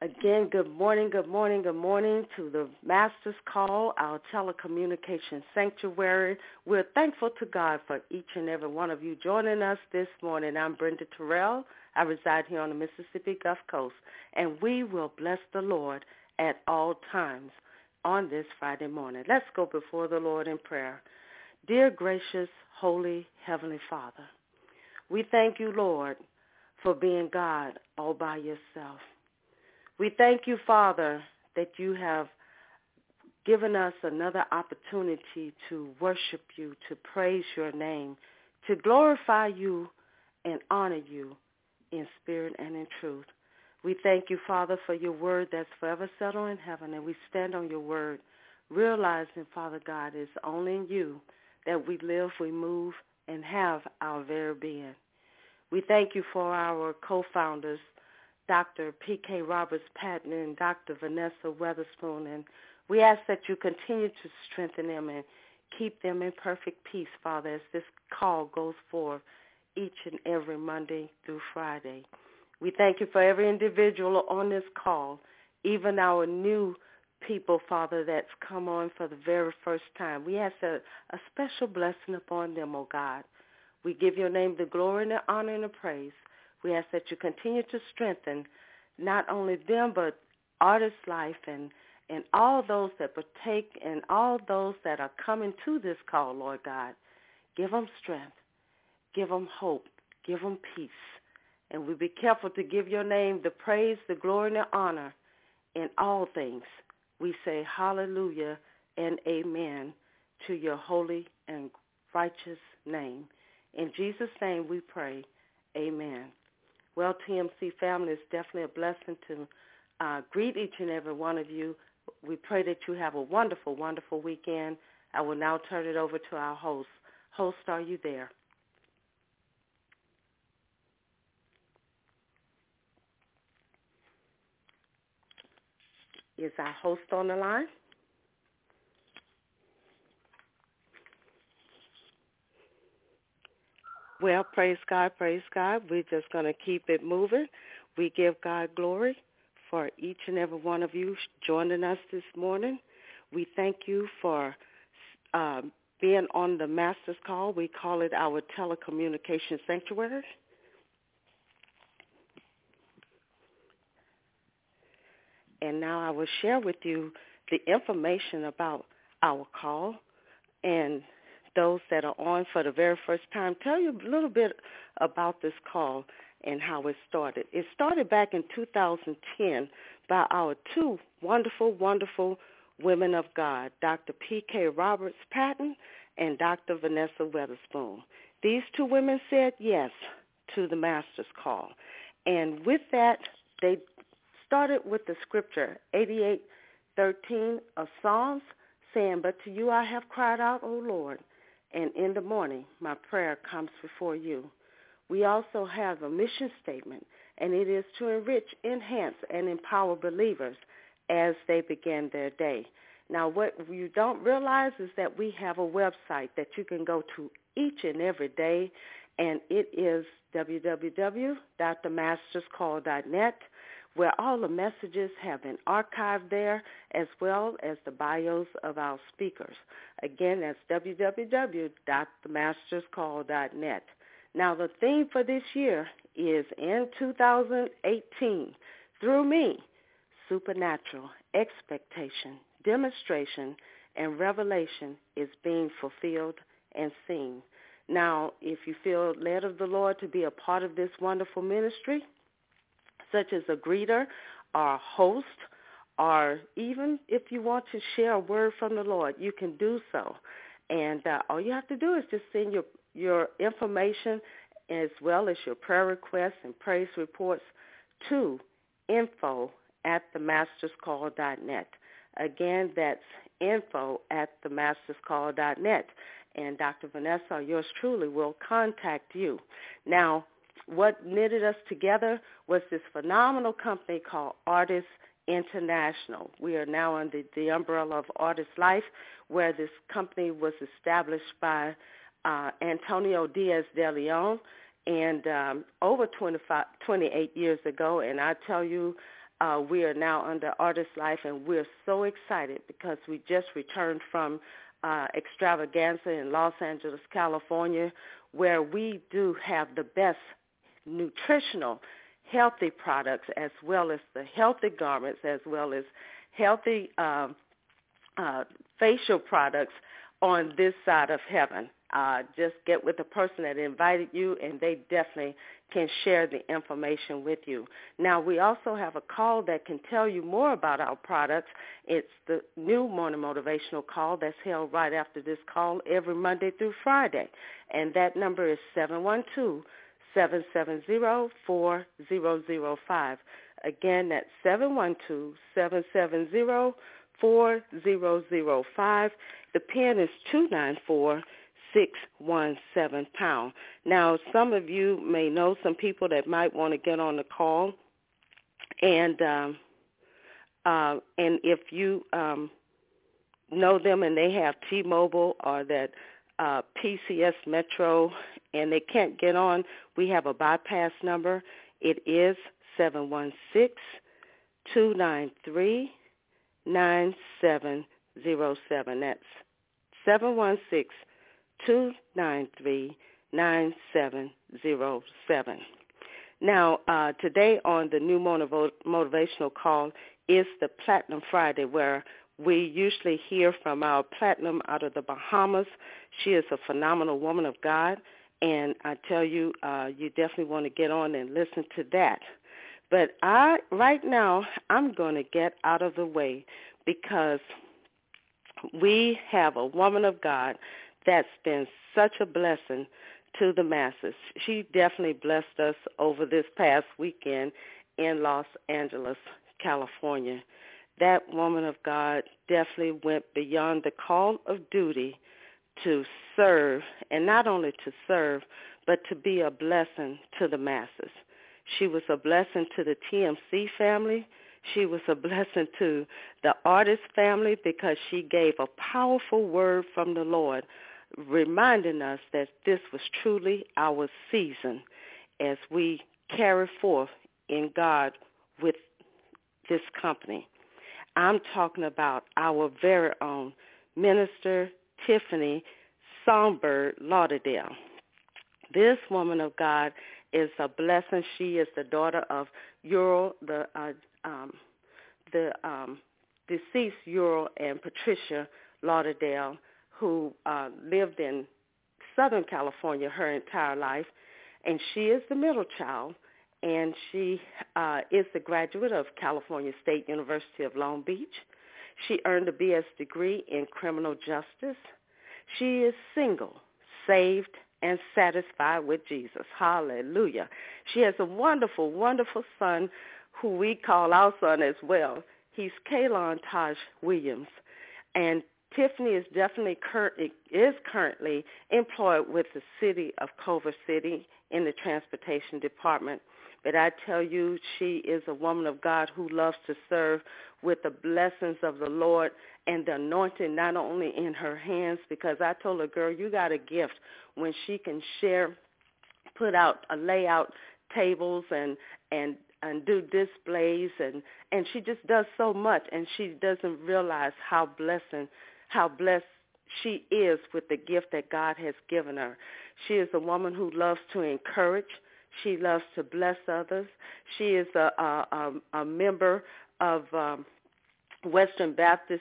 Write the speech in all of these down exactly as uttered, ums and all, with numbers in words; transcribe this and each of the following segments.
Again, good morning, good morning, good morning to the Master's Call, our telecommunications sanctuary. We're thankful to God for each and every one of you joining us this morning. I'm Brenda Terrell. I reside here on the Mississippi Gulf Coast, and we will bless the Lord at all times on this Friday morning. Let's go before the Lord in prayer. Dear gracious, holy, heavenly Father, we thank you, Lord, for being God all by yourself. We thank you, Father, that you have given us another opportunity to worship you, to praise your name, to glorify you and honor you in spirit and in truth. We thank you, Father, for your word that's forever settled in heaven, and we stand on your word, realizing, Father God, it's only in you that we live, we move, and have our very being. We thank you for our co-founders, Doctor P K Roberts-Patton and Doctor Vanessa Weatherspoon, and we ask that you continue to strengthen them and keep them in perfect peace, Father, as this call goes forth each and every Monday through Friday. We thank you for every individual on this call, even our new people, Father, that's come on for the very first time. We ask a, a special blessing upon them, oh God. We give your name the glory and the honor and the praise. We ask that you continue to strengthen not only them, but Artist Life and, and all those that partake and all those that are coming to this call, Lord God. Give them strength. Give them hope. Give them peace. And we be careful to give your name the praise, the glory, and the honor in all things. We say hallelujah and amen to your holy and righteous name. In Jesus' name we pray, amen. Well, T M C family, it's definitely a blessing to uh, greet each and every one of you. We pray that you have a wonderful, wonderful weekend. I will now turn it over to our host. Host, are you there? Is our host on the line? Well, praise God, praise God. We're just going to keep it moving. We give God glory for each and every one of you joining us this morning. We thank you for uh, being on the Master's Call. We call it our telecommunications sanctuary. And now I will share with you the information about our call and those that are on for the very first time, tell you a little bit about this call and how it started. It started back in two thousand ten by our two wonderful, wonderful women of God, Doctor P K Roberts-Patton and Doctor Vanessa Weatherspoon. These two women said yes to the Master's Call. And with that, they started with the scripture, eighty-eight thirteen of Psalms, saying, "But to you I have cried out, O Lord, and in the morning my prayer comes before you." We also have a mission statement, and it is to enrich, enhance, and empower believers as they begin their day. Now, what you don't realize is that we have a website that you can go to each and every day, and it is w w w dot the masters call dot net, where all the messages have been archived there, as well as the bios of our speakers. Again, that's w w w dot the masters call dot net. Now, the theme for this year is in two thousand eighteen, through me, supernatural expectation, demonstration, and revelation is being fulfilled and seen. Now, if you feel led of the Lord to be a part of this wonderful ministry, such as a greeter or a host, or even if you want to share a word from the Lord, you can do so. And uh, all you have to do is just send your, your information as well as your prayer requests and praise reports to info at the masters call dot net. Again, that's info at the masters call dot net. And Doctor Vanessa, or yours truly, will contact you. Now, what knitted us together was this phenomenal company called Artist International. We are now under the umbrella of Artist Life, where this company was established by uh, Antonio Diaz de Leon and um, over twenty-five, twenty-eight years ago. And I tell you, Uh, we are now under Artist Life, and we're so excited because we just returned from uh, Extravaganza in Los Angeles, California, where we do have the best nutritional, healthy products, as well as the healthy garments, as well as healthy uh, uh, facial products on this side of heaven. Uh, just get with the person that invited you, and they definitely can share the information with you. Now, we also have a call that can tell you more about our products. It's the new Morning Motivational Call that's held right after this call every Monday through Friday, and that number is seven one two, seven seven zero, four zero zero five. Again, that's seven one two, seven seven zero, four zero zero five. The PIN is two nine four, six one seven pound. Now, some of you may know some people that might want to get on the call, and um, uh, and if you um, know them and they have T-Mobile or that uh, P C S Metro and they can't get on, we have a bypass number. It is seven one six, two nine three, nine seven zero seven. That's seven one six, two nine three, nine seven zero seven. Now, uh, today on the new motivational call is the Platinum Friday, where we usually hear from our Platinum out of the Bahamas. She is a phenomenal woman of God, and I tell you, uh, you definitely want to get on and listen to that. But I, right now, I'm going to get out of the way because we have a woman of God that's been such a blessing to the masses. She definitely blessed us over this past weekend in Los Angeles, California. That woman of God definitely went beyond the call of duty to serve, and not only to serve, but to be a blessing to the masses. She was a blessing to the T M C family. She was a blessing to the artist family because she gave a powerful word from the Lord, reminding us that this was truly our season as we carry forth in God with this company. I'm talking about our very own Minister Tiffany Songbird Lauderdale. This woman of God is a blessing. She is the daughter of Ural, the uh, um, the um, deceased Ural and Patricia Lauderdale, who uh, lived in Southern California her entire life, and she is the middle child, and she uh, is the graduate of California State University of Long Beach. She earned a B S degree in criminal justice. She is single, saved, and satisfied with Jesus. Hallelujah. She has a wonderful, wonderful son who we call our son as well. He's Kaylon Taj Williams, and Tiffany is definitely currently is currently employed with the city of Culver City in the transportation department. But I tell you, she is a woman of God who loves to serve with the blessings of the Lord and the anointing not only in her hands, because I told her, girl, you got a gift when she can share, put out a layout tables and and and do displays, and and she just does so much, and she doesn't realize how blessing how blessed she is with the gift that God has given her. She is a woman who loves to encourage. She loves to bless others. She is a, a, a member of um, Western Baptist,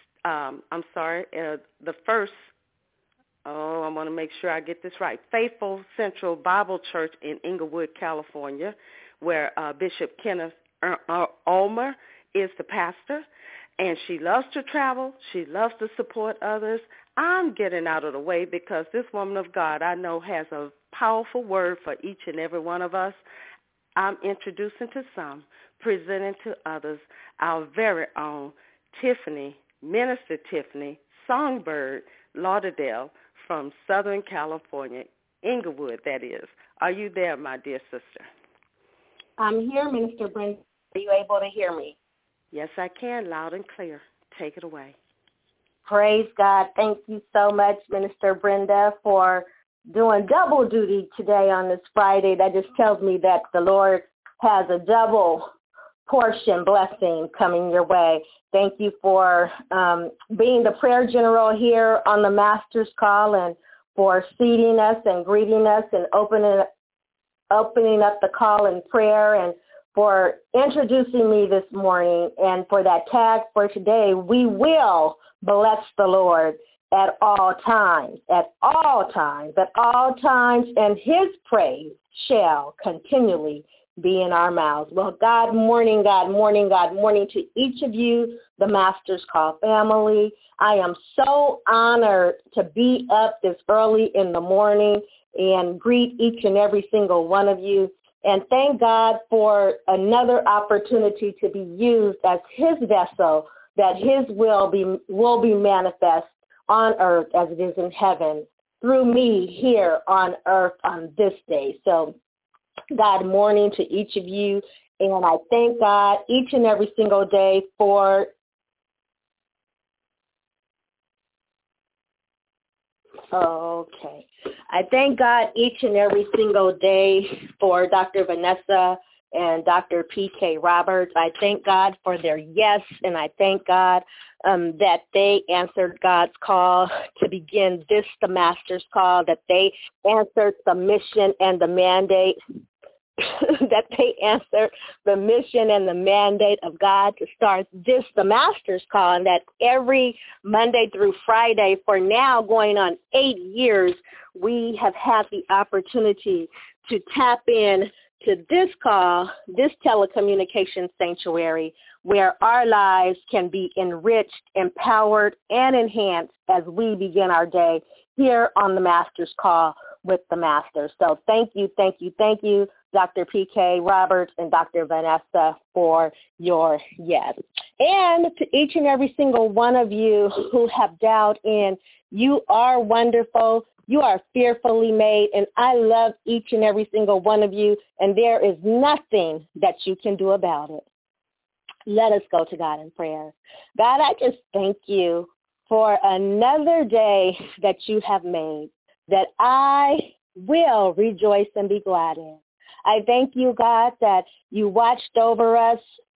um, I'm sorry, uh, the first, oh, I want to make sure I get this right, Faithful Central Bible Church in Inglewood, California, where uh, Bishop Kenneth Ulmer is the pastor. And she loves to travel. She loves to support others. I'm getting out of the way because this woman of God, I know, has a powerful word for each and every one of us. I'm introducing to some, presenting to others, our very own Tiffany, Minister Tiffany Songbird Lauderdale from Southern California, Inglewood, that is. Are you there, my dear sister? I'm here, Minister Brenda. Are you able to hear me? Yes, I can, loud and clear. Take it away. Praise God. Thank you so much, Minister Brenda, for doing double duty today on this Friday. That just tells me that the Lord has a double portion, blessing coming your way. Thank you for um, being the prayer general here on the Master's Call and for seating us and greeting us and opening, opening up the call in prayer and for introducing me this morning and for that tag for today. We will bless the Lord at all times, at all times, at all times, and his praise shall continually be in our mouths. Well, God morning, God morning, God morning to each of you, the Master's Call family. I am so honored to be up this early in the morning and greet each and every single one of you. And thank God for another opportunity to be used as his vessel, that his will be will be manifest on earth as it is in heaven through me here on earth on this day. So God morning to each of you, and I thank God each and every single day for Okay. I thank God each and every single day for Doctor Vanessa and Doctor P K Roberts. I thank God for their yes, and I thank God um, that they answered God's call to begin this, the Master's Call, that they answered the mission and the mandate that they answered the mission and the mandate of God to start this, the Master's Call, and that every Monday through Friday for now going on eight years, we have had the opportunity to tap in to this call, this telecommunications sanctuary, where our lives can be enriched, empowered, and enhanced as we begin our day here on the Master's Call with the Master. So thank you, thank you, thank you, Doctor P K Roberts and Doctor Vanessa, for your yes. And to each and every single one of you who have dialed in, you are wonderful. You are fearfully made, and I love each and every single one of you, and there is nothing that you can do about it. Let us go to God in prayer. God, I just thank you for another day that you have made, that I will rejoice and be glad in. I thank you, God, that you watched over us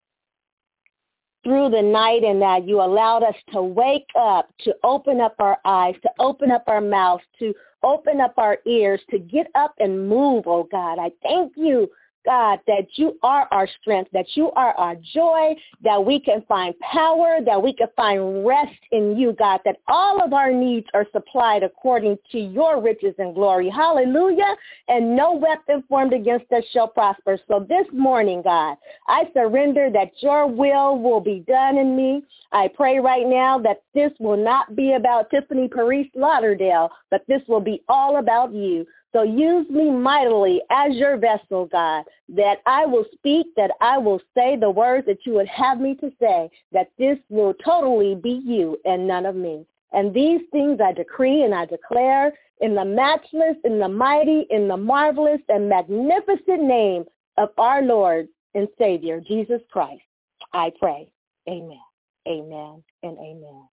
through the night and that you allowed us to wake up, to open up our eyes, to open up our mouths, to open up our ears, to get up and move, oh God. I thank you, God, that you are our strength, that you are our joy, that we can find power, that we can find rest in you, God, that all of our needs are supplied according to your riches and glory. Hallelujah. And no weapon formed against us shall prosper. So this morning, God, I surrender that your will will be done in me. I pray right now that this will not be about Tiffany Paris Lauderdale, but this will be all about you. So use me mightily as your vessel, God, that I will speak, that I will say the words that you would have me to say, that this will totally be you and none of me. And these things I decree and I declare in the matchless, in the mighty, in the marvelous and magnificent name of our Lord and Savior, Jesus Christ. I pray. Amen, amen, and amen.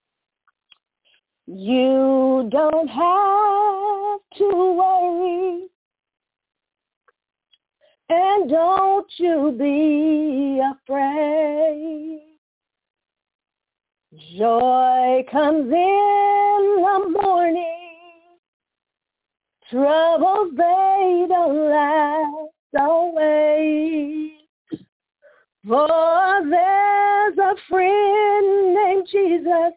You don't have to worry, and don't you be afraid. Joy comes in the morning, troubles they don't last always. For there's a friend named Jesus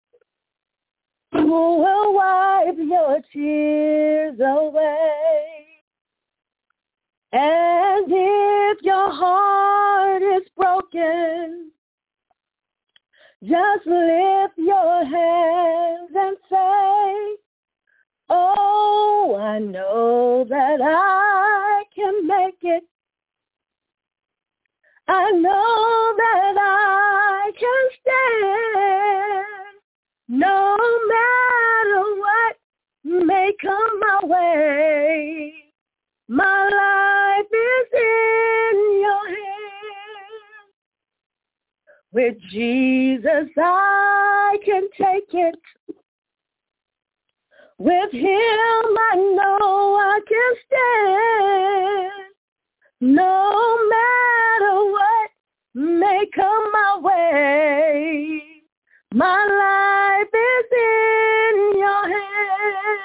who will wipe your tears away. And if your heart is broken, just lift your hands and say, oh, I know that I can make it. I know that I can stand. No matter what may come my way, my life is in your hands. With Jesus I can take it. With him I know I can stand. No matter what may come my way. My life is in your hands.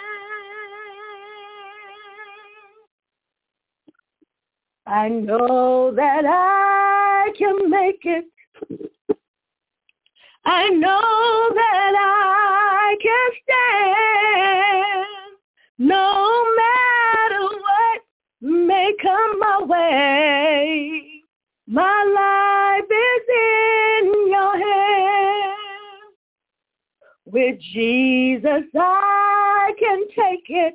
I know that I can make it. I know that I can stand. No matter what may come my way, my life is in your hands. With Jesus I can take it.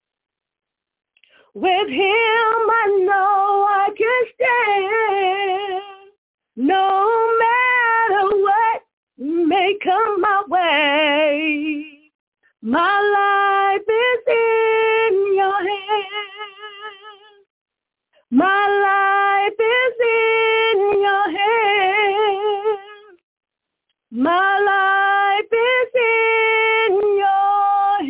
With him I know I can stand. No matter what may come my way, my life is in your hands. My life is in your hands. My life is in your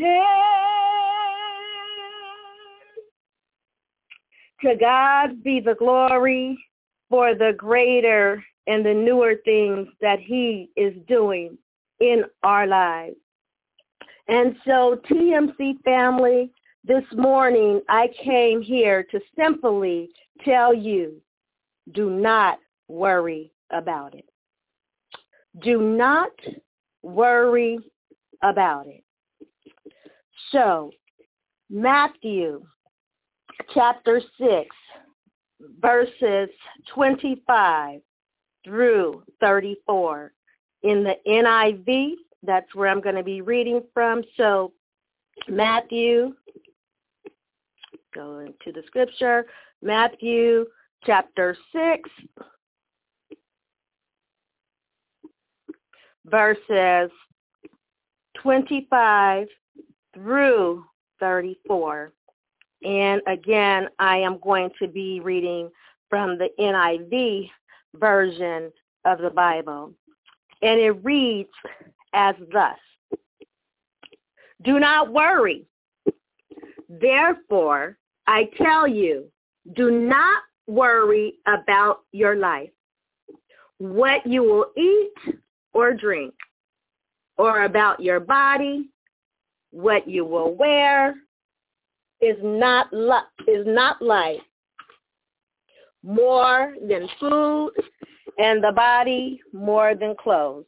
hands. To God be the glory for the greater and the newer things that he is doing in our lives. And so, T M C family, this morning I came here to simply tell you, do not worry about it. Do not worry about it. So, Matthew chapter six, verses twenty-five through thirty-four. In the N I V, that's where I'm going to be reading from. So Matthew, go into the scripture, Matthew chapter six, verses twenty-five through thirty-four. And again, I am going to be reading from the N I V version of the Bible. And it reads as thus: Do not worry. Therefore, I tell you, do not worry about your life, what you will eat or drink, or about your body, what you will wear. Is not li- is not life more than food, and the body more than clothes.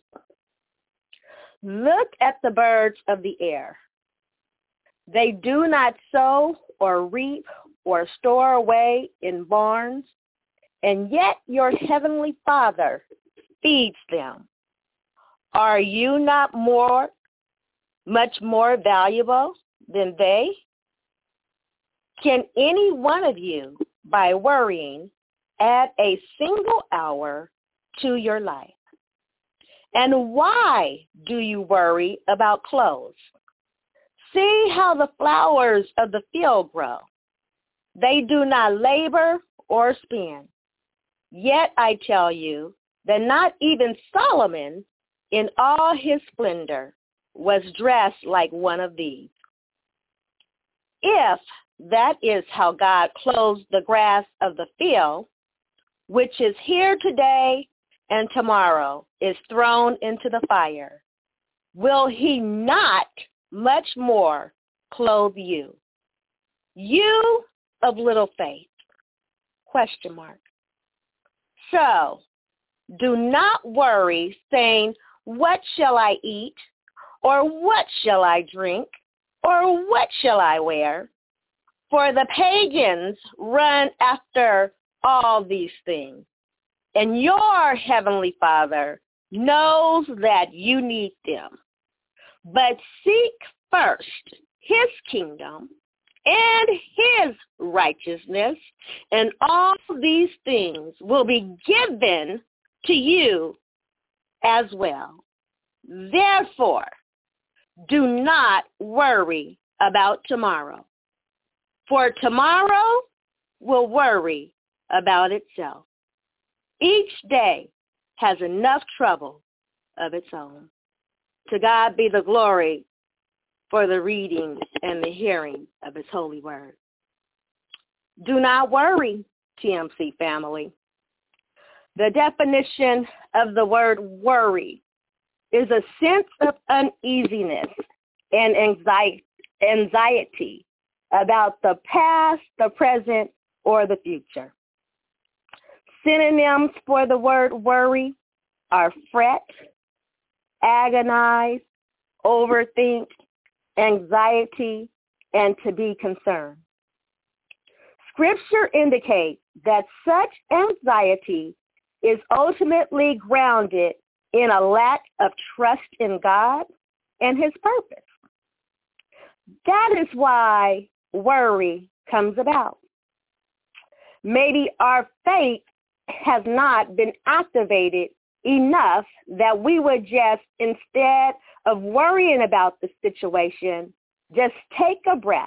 Look at the birds of the air. They do not sow or reap or store away in barns, and yet your heavenly Father feeds them. Are you not more, much more valuable than they? Can any one of you, by worrying, add a single hour to your life? And why do you worry about clothes? See how the flowers of the field grow. They do not labor or spin. Yet I tell you that not even Solomon in all his splendor was dressed like one of these. If that is how God clothes the grass of the field, which is here today and tomorrow is thrown into the fire, will he not much more clothe you? You of little faith? Question mark. So, do not worry, saying, what shall I eat? Or what shall I drink? Or what shall I wear? For the pagans run after all these things, and your heavenly Father knows that you need them. But seek first his kingdom and his righteousness, and all these things will be given to you as well. Therefore, do not worry about tomorrow, for tomorrow will worry about itself. Each day has enough trouble of its own. To God be the glory for the reading and the hearing of his holy word. Do not worry, T M C family. The definition of the word worry is a sense of uneasiness and anxiety about the past, the present, or the future. Synonyms for the word worry are fret, agonize, overthink, anxiety, and to be concerned. Scripture indicates that such anxiety is ultimately grounded in a lack of trust in God and his purpose. That is why worry comes about. Maybe our faith has not been activated enough that we would just, instead of worrying about the situation, just take a breath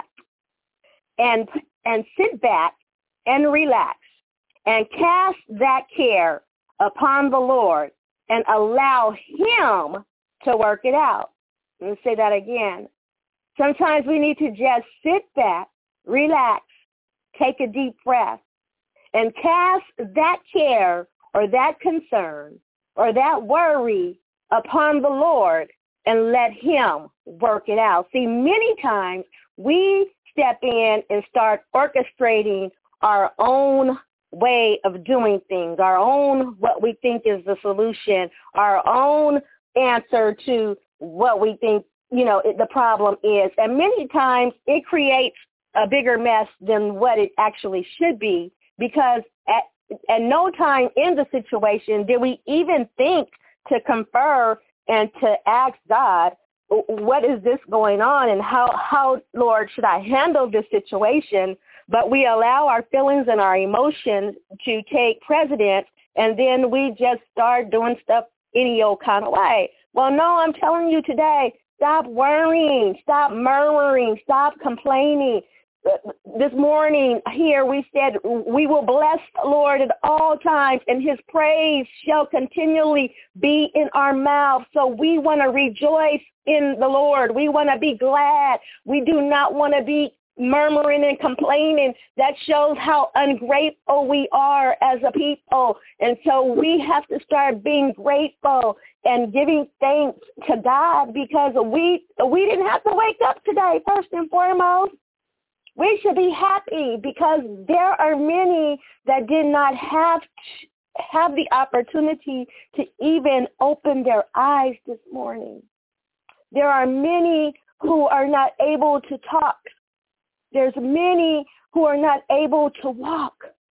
and and sit back and relax and cast that care upon the Lord and allow him to work it out. Let me say that again. Sometimes we need to just sit back, relax, take a deep breath, and cast that care or that concern or that worry upon the Lord and let him work it out. See, many times we step in and start orchestrating our own way of doing things, our own what we think is the solution, our own answer to what we think, you know, the problem is. And many times it creates a bigger mess than what it actually should be, because at, at no time in the situation did we even think to confer and to ask God, what is this going on, and how, how, Lord, should I handle this situation? But we allow our feelings and our emotions to take precedence, and then we just start doing stuff any old kind of way. Well, no, I'm telling you today, stop worrying, stop murmuring, stop complaining. This morning here we said we will bless the Lord at all times, and his praise shall continually be in our mouth. So we want to rejoice in the Lord. We want to be glad. We do not want to be murmuring and complaining. That shows how ungrateful we are as a people. And so we have to start being grateful and giving thanks to God, because we we didn't have to wake up today, first and foremost. We should be happy because there are many that did not have have the opportunity to even open their eyes this morning. There are many who are not able to talk. There's many who are not able to walk.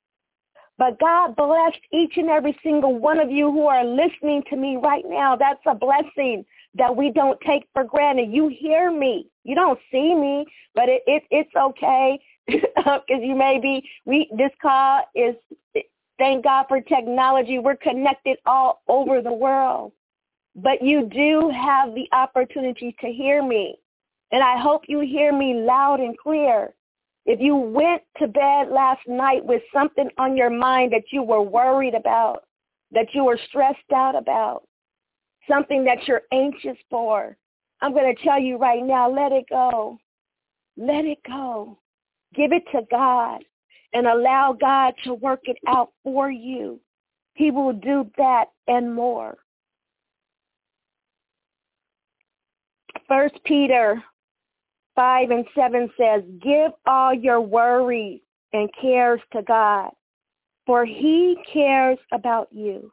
But God blessed each and every single one of you who are listening to me right now. That's a blessing that we don't take for granted. You hear me. You don't see me, but it, it it's okay, because you may be, we, this call is, thank God for technology. We're connected all over the world. But you do have the opportunity to hear me. And I hope you hear me loud and clear. If you went to bed last night with something on your mind that you were worried about, that you were stressed out about, something that you're anxious for, I'm going to tell you right now, let it go. Let it go. Give it to God and allow God to work it out for you. He will do that and more. First Peter five and seven says, give all your worries and cares to God, for he cares about you.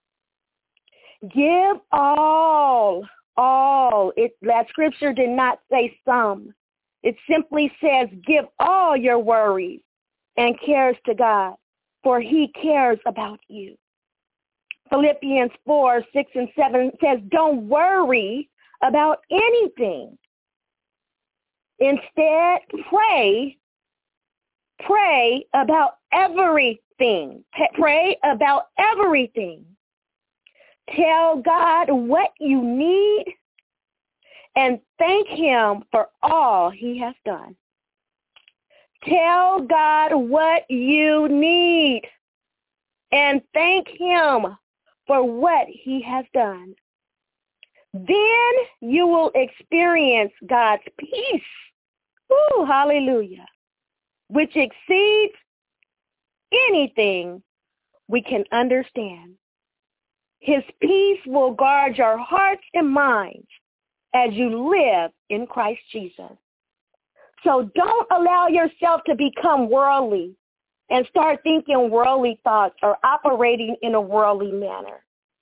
Give all, all. It, that scripture did not say some. It simply says, give all your worries and cares to God, for he cares about you. Philippians four, six, and seven says, don't worry about anything. Instead, pray, pray about everything. Pray about everything. Tell God what you need and thank him for all he has done. Tell God what you need and thank him for what he has done. Then you will experience God's peace. Ooh, hallelujah. Which exceeds anything we can understand. His peace will guard your hearts and minds as you live in Christ Jesus. So don't allow yourself to become worldly and start thinking worldly thoughts or operating in a worldly manner.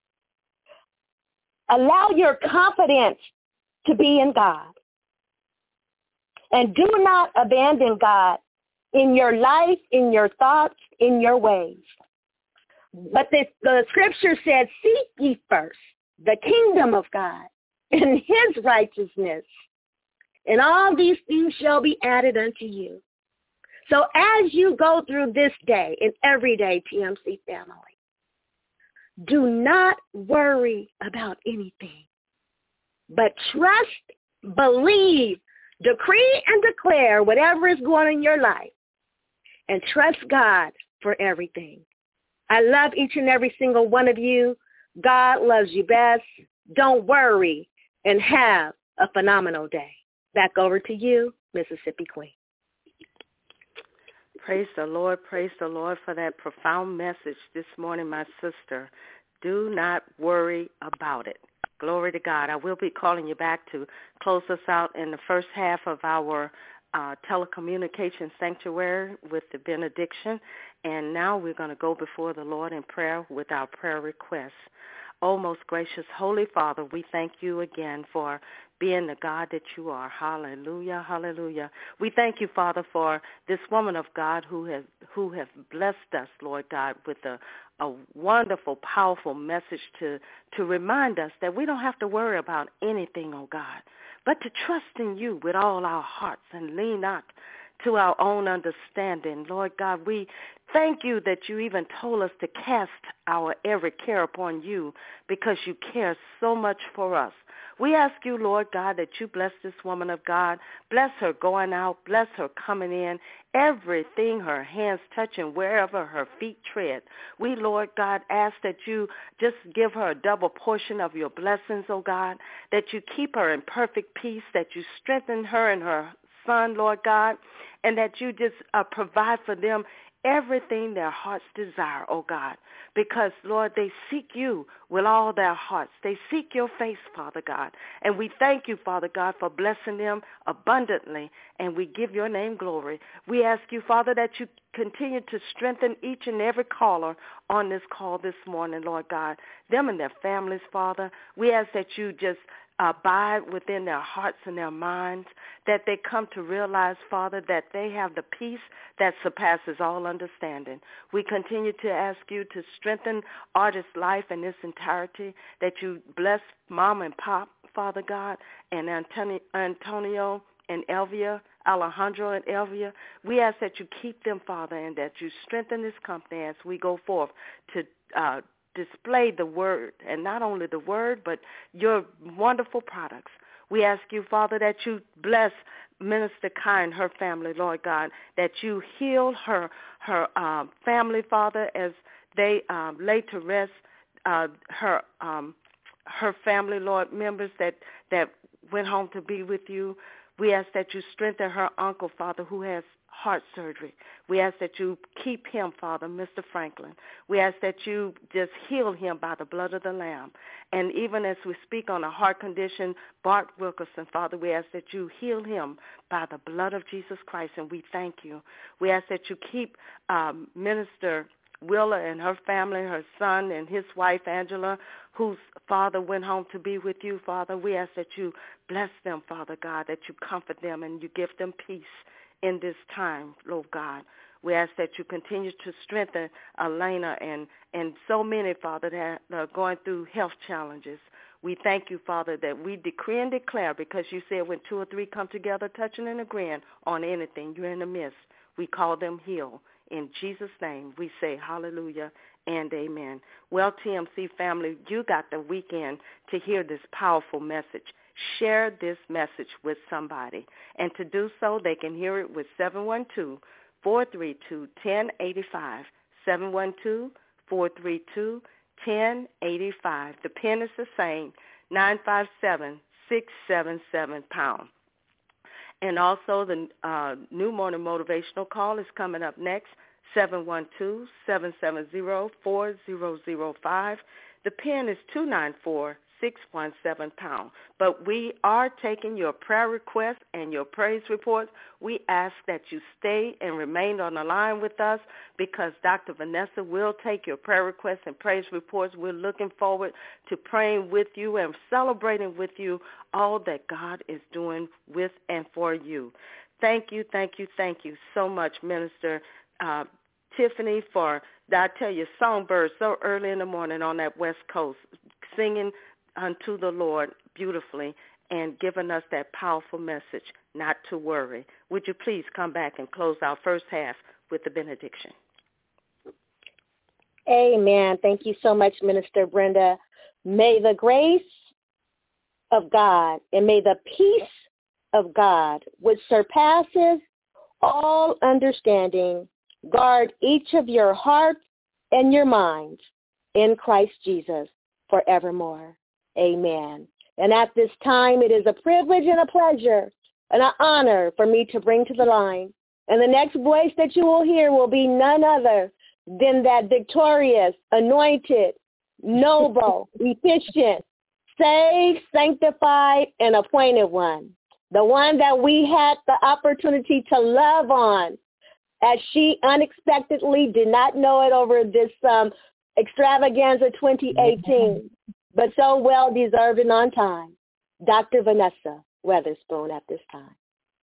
Allow your confidence to be in God. And do not abandon God in your life, in your thoughts, in your ways. But the, the scripture said, seek ye first the kingdom of God and his righteousness, and all these things shall be added unto you. So as you go through this day and every day, T M C family, do not worry about anything, but trust, believe, decree, and declare whatever is going on in your life, and trust God for everything. I love each and every single one of you. God loves you best. Don't worry, and have a phenomenal day. Back over to you, Mississippi Queen. Praise the Lord, praise the Lord for that profound message this morning, my sister. Do not worry about it. Glory to God. I will be calling you back to close us out in the first half of our uh, telecommunication sanctuary with the benediction. And now we're going to go before the Lord in prayer with our prayer requests. Oh, most gracious Holy Father, we thank you again for being the God that you are. Hallelujah, hallelujah. We thank you, Father, for this woman of God who has who has blessed us, Lord God, with a, a wonderful, powerful message to, to remind us that we don't have to worry about anything, oh God, but to trust in you with all our hearts and lean not to our own understanding. Lord God, we thank you that you even told us to cast our every care upon you because you care so much for us. We ask you, Lord God, that you bless this woman of God. Bless her going out. Bless her coming in. Everything her hands touch and wherever her feet tread. We, Lord God, ask that you just give her a double portion of your blessings, oh God, that you keep her in perfect peace, that you strengthen her and her son, Lord God, and that you just uh, provide for them everything their hearts desire, oh God, because, Lord, they seek you with all their hearts. They seek your face, Father God, and we thank you, Father God, for blessing them abundantly, and we give your name glory. We ask you, Father, that you continue to strengthen each and every caller on this call this morning, Lord God, them and their families, Father. We ask that you just abide within their hearts and their minds, that they come to realize, Father, that they have the peace that surpasses all understanding. We continue to ask you to strengthen Artist's life in its entirety, that you bless Mom and Pop, Father God, and Antonio, Antonio and Elvia, Alejandro and Elvia. We ask that you keep them, Father, and that you strengthen this company as we go forth to uh display the word, and not only the word, but your wonderful products. We ask you, Father, that you bless Minister Kai and her family, Lord God, that you heal her her um, family, Father, as they um, lay to rest uh, her um, her family, Lord, members that, that went home to be with you. We ask that you strengthen her uncle, Father, who has heart surgery. We ask that you keep him, Father, Mister Franklin. We ask that you just heal him by the blood of the Lamb. And even as we speak on a heart condition, Bart Wilkerson, Father, we ask that you heal him by the blood of Jesus Christ, and we thank you. We ask that you keep um, Minister Willa and her family, her son and his wife, Angela, whose father went home to be with you, Father. We ask that you bless them, Father God, that you comfort them and you give them peace in this time, Lord God. We ask that you continue to strengthen Elena and, and so many, Father, that are going through health challenges. We thank you, Father, that we decree and declare, because you said when two or three come together touching and agreeing on anything, you're in the midst. We call them healed. In Jesus' name, we say hallelujah and amen. Well, T M C family, you got the weekend to hear this powerful message. Share this message with somebody. And to do so, they can hear it with seven one two, four three two, one zero eight five, seven one two, four three two, one zero eight five. The pin is the same, nine five seven, six seven seven pound. And also the uh, new morning motivational call is coming up next, seven one two, seven seven zero, four zero zero five. The PIN is two nine four, six one seven pound. But we are taking your prayer requests and your praise reports. We ask that you stay and remain on the line with us because Doctor Vanessa will take your prayer requests and praise reports. We're looking forward to praying with you and celebrating with you all that God is doing with and for you. Thank you, thank you, thank you so much, Minister uh, Tiffany, for, I tell you, songbirds so early in the morning on that West Coast, singing unto the Lord beautifully and giving us that powerful message, not to worry. Would you please come back and close our first half with the benediction? Amen. Thank you so much, Minister Brenda. May the grace of God and may the peace of God, which surpasses all understanding, guard each of your hearts and your minds in Christ Jesus forevermore. Amen. And at this time, it is a privilege and a pleasure and an honor for me to bring to the line. And the next voice that you will hear will be none other than that victorious, anointed, noble, efficient, saved, sanctified, and appointed one. The one that we had the opportunity to love on as she unexpectedly did not know it over this um, extravaganza twenty eighteen, but so well deserved and on time. Doctor Vanessa Weatherspoon at this time.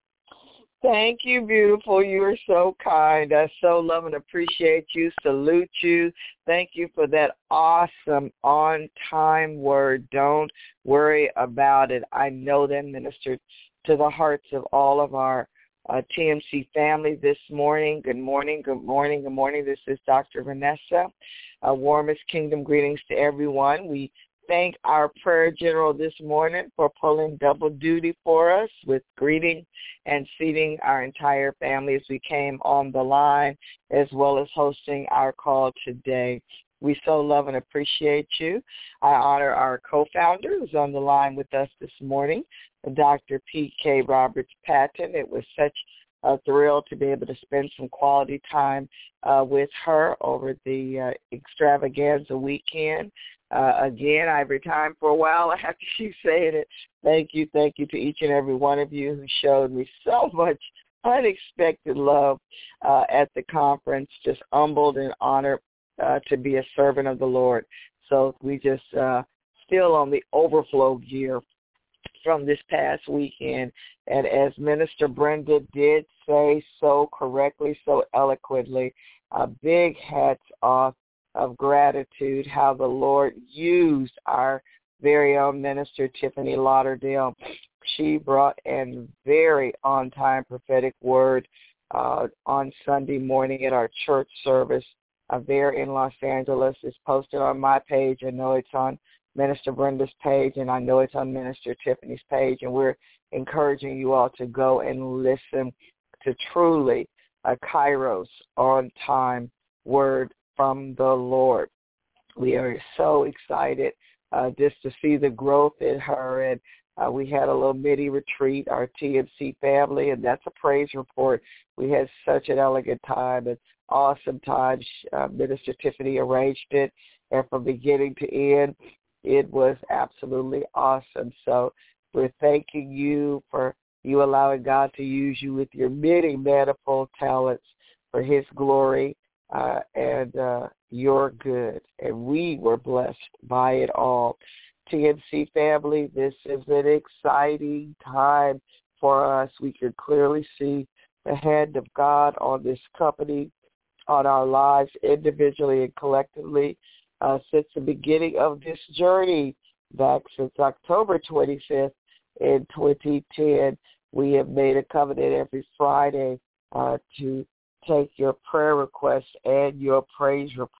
Thank you, beautiful. You are so kind. I so love and appreciate you. Salute you. Thank you for that awesome on-time word. Don't worry about it. I know that ministered to the hearts of all of our uh, T M C family this morning. Good morning, good morning, good morning. This is Doctor Vanessa. Uh, warmest kingdom greetings to everyone. We thank our prayer general this morning for pulling double duty for us with greeting and seating our entire family as we came on the line, as well as hosting our call today. We so love and appreciate you. I honor our co-founder who's on the line with us this morning, Doctor P K Roberts-Patton. It was such a thrill to be able to spend some quality time uh, with her over the uh, extravaganza weekend. Uh, again, every time for a while I have to keep saying it. Thank you, thank you to each and every one of you who showed me so much unexpected love uh, at the conference. Just humbled and honored uh, to be a servant of the Lord. So we just uh, still on the overflow gear from this past weekend. And as Minister Brenda did say so correctly, so eloquently, a big hats off of gratitude, how the Lord used our very own Minister Tiffany Lauderdale. She brought a very on-time prophetic word uh, on Sunday morning at our church service uh, there in Los Angeles. It's posted on my page. I know it's on Minister Brenda's page, and I know it's on Minister Tiffany's page, and we're encouraging you all to go and listen to truly a Kairos on-time word from the Lord. We are so excited uh, just to see the growth in her, and uh, we had a little mini retreat, our T M C family, and that's a praise report. We had such an elegant time, and awesome time. Uh, Minister Tiffany arranged it, and from beginning to end, it was absolutely awesome. So we're thanking you for you allowing God to use you with your many manifold talents for his glory. Uh, and uh, you're good, and we were blessed by it all. T M C family, this is an exciting time for us. We can clearly see the hand of God on this company, on our lives individually and collectively uh, since the beginning of this journey, back since October twenty-fifth in twenty ten. We have made a covenant every Friday uh, to take your prayer requests and your praise report.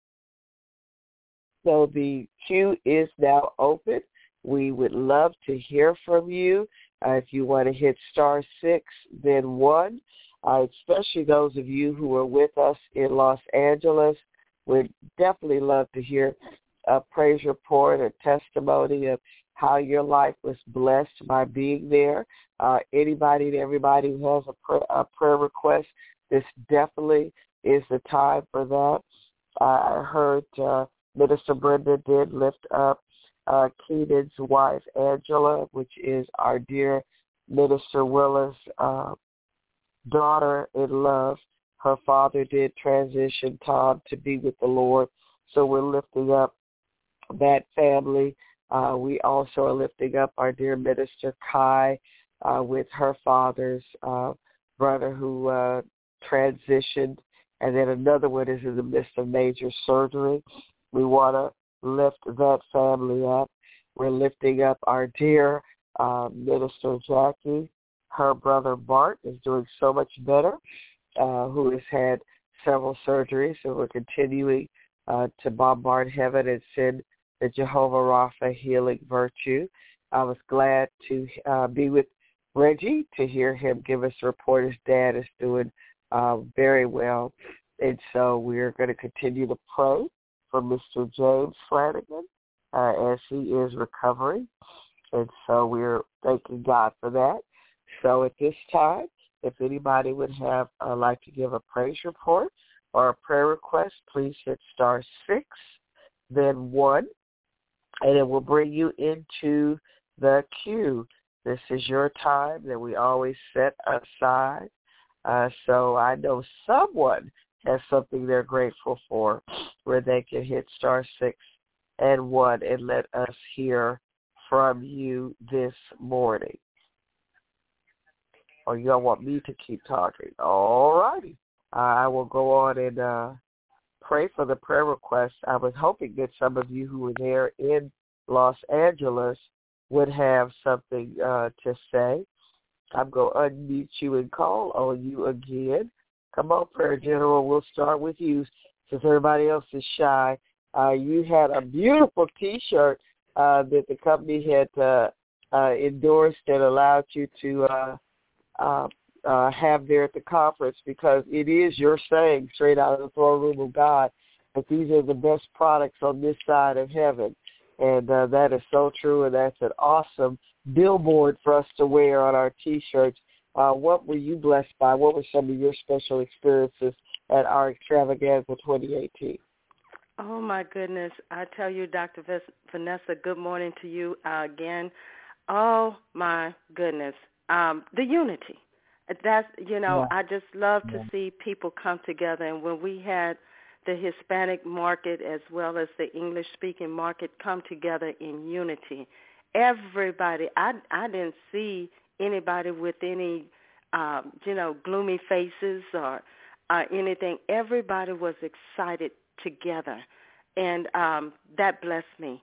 So the queue is now open. We would love to hear from you. Uh, if you want to hit star six, then one, uh, especially those of you who are with us in Los Angeles. We'd definitely love to hear a praise report, a testimony of how your life was blessed by being there. Uh, anybody and everybody who has a, pr- a prayer request, this definitely is the time for that. Uh, I heard uh, Minister Brenda did lift up uh, Keenan's wife, Angela, which is our dear Minister Willa's uh, daughter in love. Her father did transition Tom to be with the Lord, so we're lifting up that family. Uh, we also are lifting up our dear Minister Kai uh, with her father's uh, brother who uh, transitioned, and then another one is in the midst of major surgery. We want to lift that family up. We're lifting up our dear uh, Minister Jackie. Her brother Bart is doing so much better, uh, who has had several surgeries, and we're continuing uh, to bombard heaven and send the Jehovah Rapha healing virtue. I was glad to uh, be with Reggie to hear him give us a report. His dad is doing uh, very well, and so we're going to continue to pray for Mister James Flanagan uh, as he is recovering, and so we're thanking God for that. So at this time, if anybody would have uh, like to give a praise report or a prayer request, please hit star six, then one, and it will bring you into the queue. This is your time that we always set aside. Uh, so I know someone has something they're grateful for where they can hit star six and one and let us hear from you this morning. Or you don't want me to keep talking? All righty. Uh, I will go on and uh, pray for the prayer requests. I was hoping that some of you who were there in Los Angeles would have something uh, to say. I'm going to unmute you and call on you again. Come on, Prayer General. We'll start with you since everybody else is shy. Uh, you had a beautiful T-shirt uh, that the company had uh, uh, endorsed and allowed you to uh, uh, uh, have there at the conference, because it is your saying straight out of the throne room of God that these are the best products on this side of heaven. And uh, that is so true, and that's an awesome billboard for us to wear on our T-shirts. Uh, what were you blessed by? What were some of your special experiences at our extravaganza twenty eighteen? Oh, my goodness. I tell you, Doctor Vanessa, good morning to you uh, again. Oh, my goodness. Um, the unity. That's, you know, yeah. I just love to yeah. see people come together. And when we had the Hispanic market as well as the English-speaking market come together in unity, everybody, I, I didn't see anybody with any, um, you know, gloomy faces or uh, anything. Everybody was excited together, and um, that blessed me.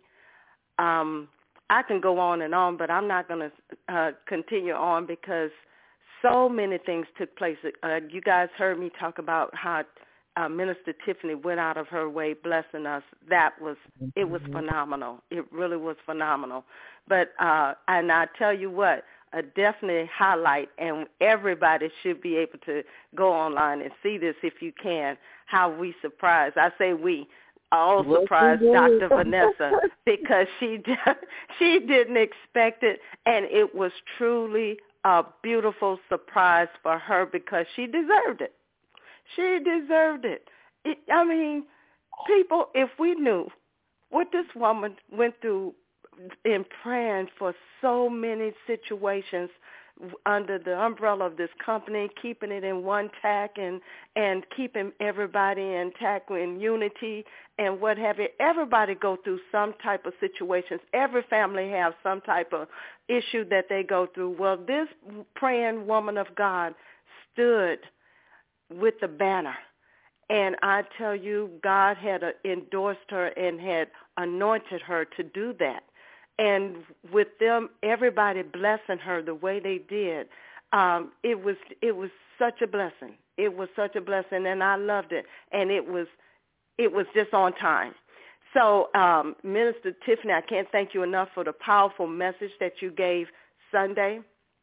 Um, I can go on and on, but I'm not going to uh, continue on because so many things took place. Uh, you guys heard me talk about how uh, Minister Tiffany went out of her way blessing us. That was, it was phenomenal. It really was phenomenal. But, uh, and I tell you what, a definite highlight, and everybody should be able to go online and see this if you can, how we surprised. I say we. all surprised Doctor Vanessa because she she didn't expect it, and it was truly a beautiful surprise for her because she deserved it. She deserved it. it I mean, people, if we knew what this woman went through in praying for so many situations under the umbrella of this company, keeping it in one tack and, and keeping everybody intact in unity and what have you. Everybody go through some type of situations. Every family have some type of issue that they go through. Well, this praying woman of God stood with the banner. And I tell you, God had endorsed her and had anointed her to do that. And with them, everybody blessing her the way they did, um, it was it was such a blessing. It was such a blessing, and I loved it. And it was it was just on time. So, um, Minister Tiffany, I can't thank you enough for the powerful message that you gave Sunday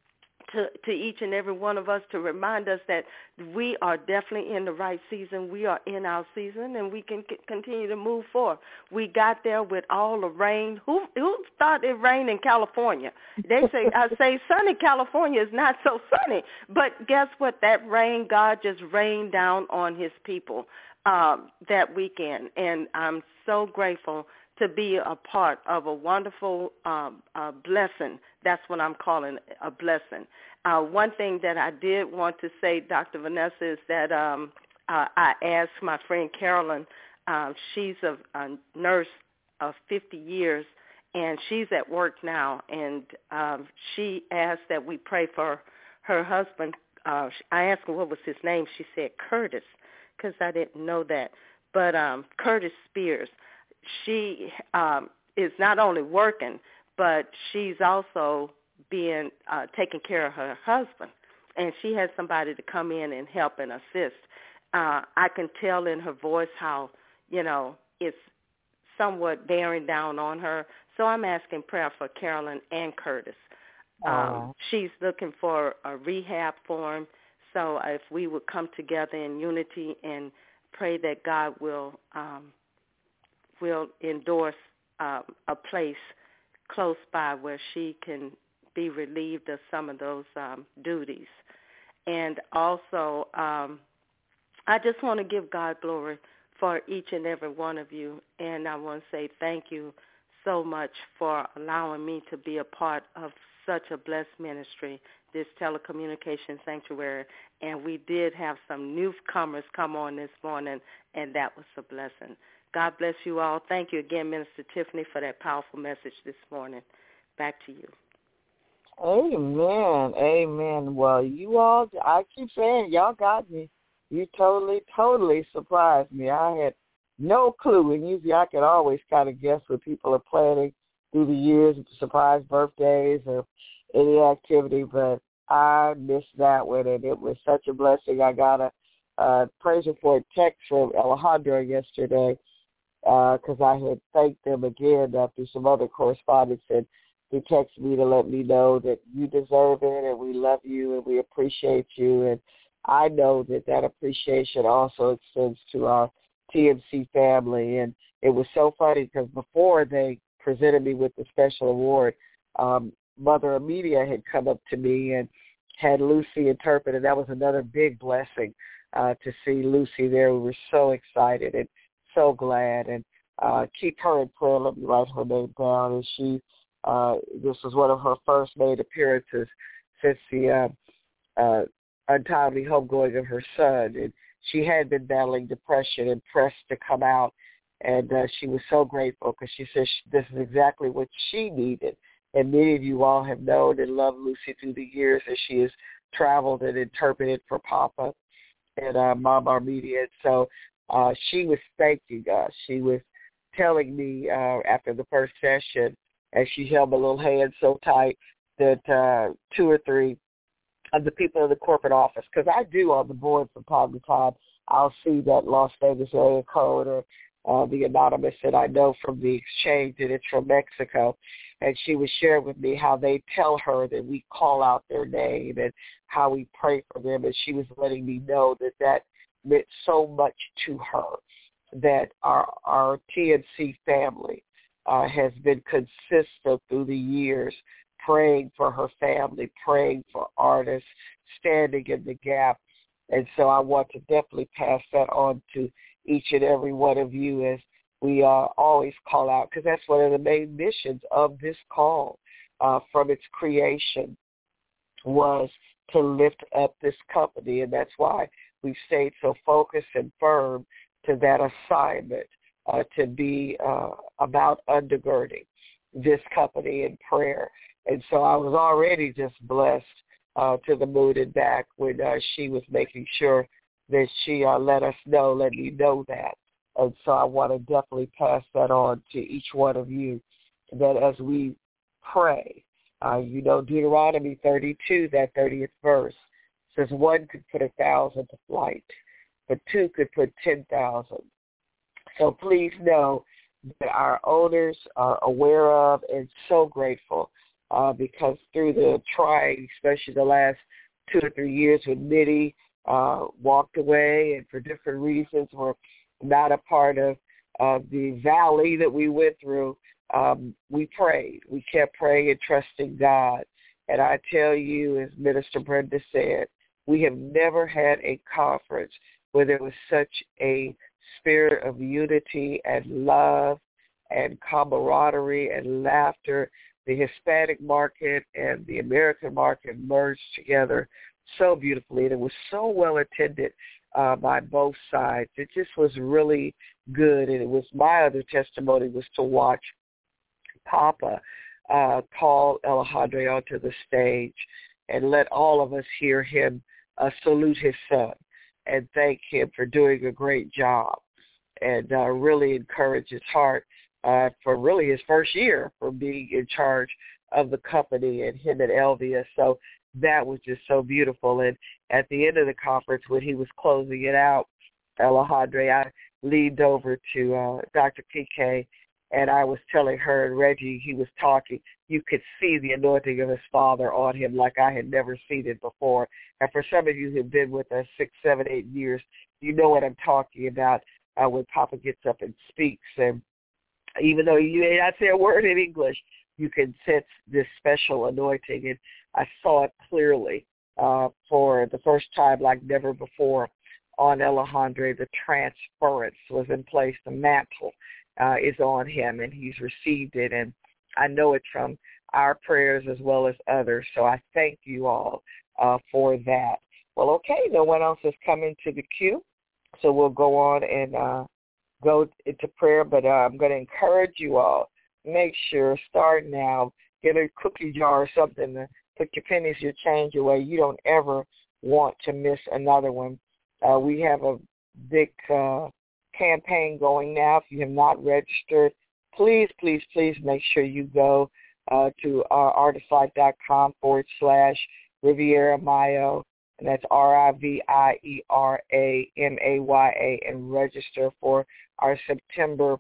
to, to each and every one of us to remind us that we are definitely in the right season. We are in our season, and we can c- continue to move forward. We got there with all the rain. Who who started rain in California? They say I say sunny California is not so sunny, but guess what? That rain, God just rained down on his people um, that weekend, and I'm so grateful to be a part of a wonderful um, uh, blessing. That's what I'm calling a blessing. Uh, one thing that I did want to say, Doctor Vanessa, is that um, uh, I asked my friend Carolyn, uh, she's a, a nurse of fifty years, and she's at work now, and um, she asked that we pray for her husband. Uh, I asked her what was his name. She said Curtis, because I didn't know that. But um, Curtis Spears. She um, is not only working, but she's also being uh, taking care of her husband, and she has somebody to come in and help and assist. Uh, I can tell in her voice how, you know, it's somewhat bearing down on her. So I'm asking prayer for Carolyn and Curtis. Um, she's looking for a rehab for him. So if we would come together in unity and pray that God will um, will endorse um, a place close by where she can be relieved of some of those um, duties. And also, um, I just want to give God glory for each and every one of you, and I want to say thank you so much for allowing me to be a part of such a blessed ministry, this telecommunications sanctuary. And we did have some newcomers come on this morning, and that was a blessing. God bless you all. Thank you again, Minister Tiffany, for that powerful message this morning. Back to you. Amen. Amen. Well, you all, I keep saying, y'all got me. You totally, totally surprised me. I had no clue, and usually I could always kind of guess what people are planning through the years, surprise birthdays or any activity, but I missed that one, and it was such a blessing. I got a uh, praise report text from Alejandro yesterday, because uh, I had thanked them again uh, through some other correspondence, and he texted me to let me know that you deserve it, and we love you, and we appreciate you. And I know that that appreciation also extends to our T M C family. And it was so funny because before they presented me with the special award, um, Mother Amelia had come up to me and had Lucy interpret, and that was another big blessing uh, to see Lucy there. We were so excited and so glad, and uh, keep her in prayer. Let me write her name down. And she, uh, this was one of her first made appearances since the uh, uh, untimely homegoing of her son, and she had been battling depression and pressed to come out, and uh, she was so grateful because she said she, this is exactly what she needed. And many of you all have known and loved Lucy through the years as she has traveled and interpreted for Papa and uh, Mama Armedia. So uh, she was thanking us. She was telling me uh, after the first session, as she held my little hand so tight, that uh, two or three of the people in the corporate office, because I do on the board from time to time, I'll see that Las Vegas area code or uh, the anonymous that I know from the exchange, and it's from Mexico. And she was sharing with me how they tell her that we call out their name and how we pray for them. And she was letting me know that that meant so much to her, that our, our T N C family uh, has been consistent through the years, praying for her family, praying for artists, standing in the gap. And so I want to definitely pass that on to each and every one of you as we uh, always call out, because that's one of the main missions of this call uh, from its creation, was to lift up this company. And that's why we've stayed so focused and firm to that assignment, uh, to be uh, about undergirding this company in prayer. And so I was already just blessed uh, to the moon and back when uh, she was making sure that she uh, let us know, let me know that. And so I want to definitely pass that on to each one of you, that as we pray, uh, you know, Deuteronomy thirty-two, that thirtieth verse, says one could put a thousand to flight, but two could put ten thousand. So please know that our owners are aware of and so grateful uh, because through the trying, especially the last two or three years when Mitty uh, walked away and for different reasons were not a part of uh, the valley that we went through, um, we prayed. We kept praying and trusting God. And I tell you, as Minister Brenda said, we have never had a conference where there was such a spirit of unity and love and camaraderie and laughter. The Hispanic market and the American market merged together so beautifully, and it was so well attended uh, by both sides. It just was really good, and it was my other testimony was to watch Papa uh, call Alejandro onto the stage and let all of us hear him uh, salute his son and thank him for doing a great job, and uh, really encourage his heart uh, for really his first year for being in charge of the company, and him and Elvia. So that was just so beautiful. And at the end of the conference, when he was closing it out, Alejandro, I leaned over to uh, Doctor P K, and I was telling her and Reggie, he was talking, you could see the anointing of his father on him like I had never seen it before. And for some of you who have been with us six, seven, eight years, you know what I'm talking about uh, when Papa gets up and speaks. And even though you may not say a word in English, you can sense this special anointing. And I saw it clearly uh, for the first time like never before on Alejandro. The transference was in place. The mantle uh, is on him, and he's received it. And I know it from our prayers as well as others. So I thank you all uh, for that. Well, okay, no one else has come into the queue, so we'll go on and uh, go into prayer. But uh, I'm going to encourage you all, make sure, start now, get a cookie jar or something to put your pennies, your change away. You don't ever want to miss another one. Uh, we have a big uh, campaign going now. If you have not registered, please, please, please make sure you go uh, to uh, artistlife.com forward slash Riviera Mayo, and that's R I V I E R A M A Y A, and register for our September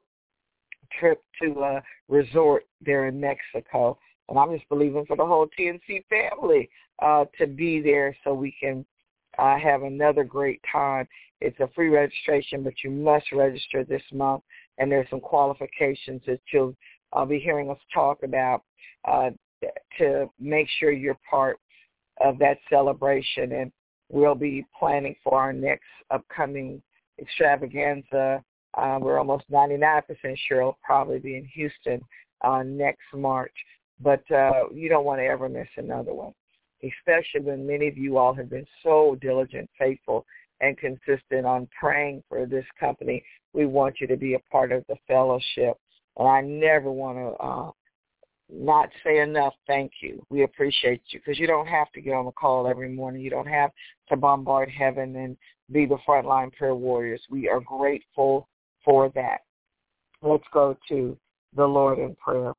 trip to a resort there in Mexico. And I'm just believing for the whole T N C family uh, to be there so we can uh, have another great time. It's a free registration, but you must register this month, and there's some qualifications that you'll uh, be hearing us talk about uh, to make sure you're part of that celebration. And we'll be planning for our next upcoming extravaganza. Uh, we're almost ninety-nine percent sure it'll probably be in Houston uh, next March. But uh, you don't want to ever miss another one, especially when many of you all have been so diligent, faithful, and consistent on praying for this company. We want you to be a part of the fellowship. And I never want to uh, not say enough thank you. We appreciate you, because you don't have to get on the call every morning. You don't have to bombard heaven and be the frontline prayer warriors. We are grateful for that. Let's go to the Lord in prayer.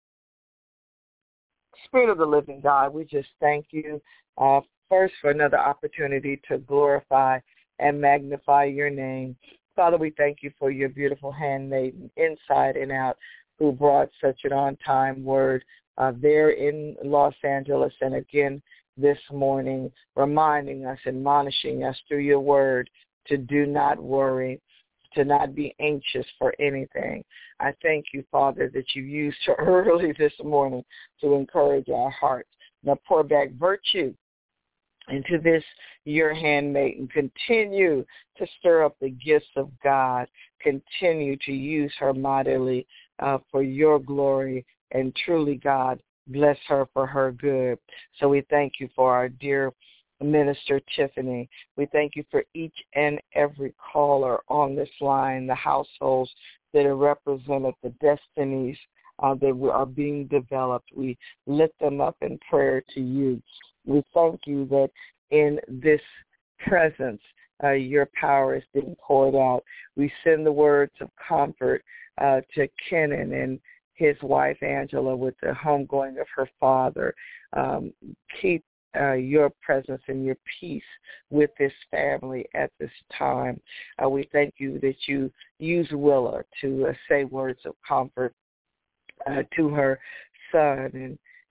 Spirit of the living God, we just thank you uh, first for another opportunity to glorify and magnify your name. Father, we thank you for your beautiful handmaiden inside and out who brought such an on-time word uh, there in Los Angeles, and again this morning, reminding us, admonishing us through your word to do not worry, to not be anxious for anything. I thank you, Father, that you used her early this morning to encourage our hearts. Now pour back virtue into this, your handmaid, and continue to stir up the gifts of God. Continue to use her mightily uh, for your glory, and truly, God, bless her for her good. So we thank you for our dear Minister Tiffany. We thank you for each and every caller on this line, the households that are represented, the destinies uh, that are being developed. We lift them up in prayer to you. We thank you that in this presence, uh, your power is being poured out. We send the words of comfort uh, to Kenan and his wife, Angela, with the homegoing of her father. Um, keep Uh, your presence and your peace with this family at this time. Uh, we thank you that you use Willa to uh, say words of comfort uh, to her son, and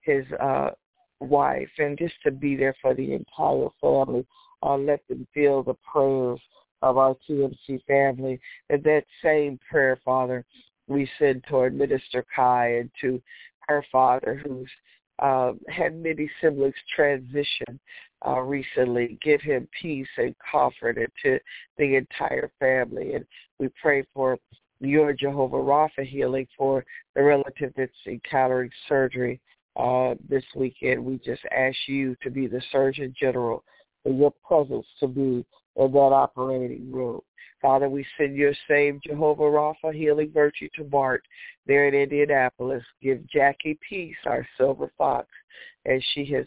his uh, wife, and just to be there for the entire family. Uh, let them feel the prayers of our T M C family. And that same prayer, Father, we send toward Minister Kai and to her father, who's uh, had many siblings transition uh, recently. Give him peace and comfort, and to the entire family. And we pray for your Jehovah Rapha healing for the relative that's encountering surgery uh, this weekend. We just ask you to be the Surgeon General, and your presence to be in that operating room. Father, we send your same Jehovah Rapha healing virtue to Bart there in Indianapolis. Give Jackie peace, our silver fox, as she has